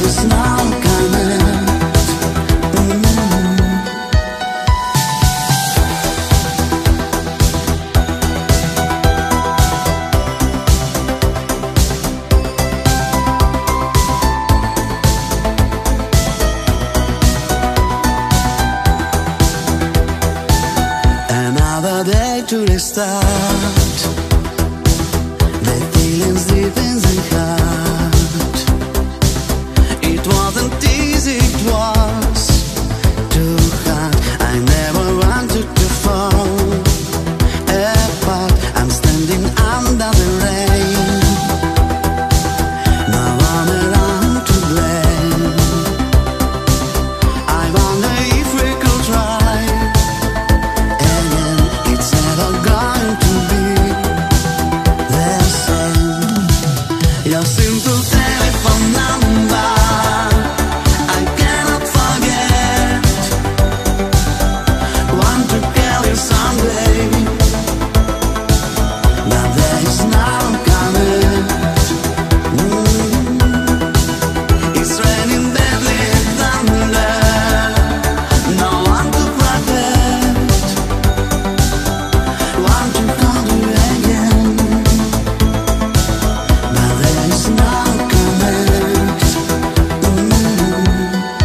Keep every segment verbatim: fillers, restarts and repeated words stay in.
is no comment. Another day to restart. The feelings deep in the heart. It wasn't easy, it was too hard. I never wanted to fall apart. I'm standing under the rain. No one around to blame. I wonder if we could try again. It's never going to be the same. Your simple telephone number I cannot forget. Want to call you someday, but there is no comment. Mm. It's raining deadly thunder. No one to protect. Want to call you again, but there is no comment. Mm.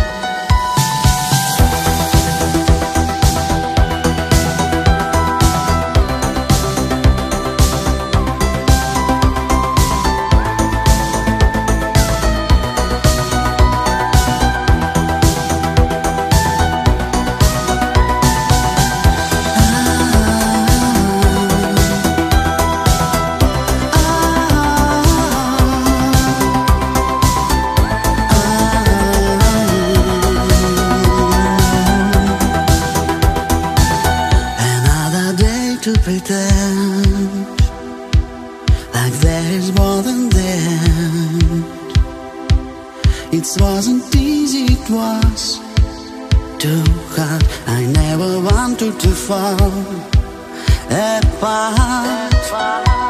Another day to pretend like there is more than the end. It wasn't easy, it was too hard. I never wanted to fall apart.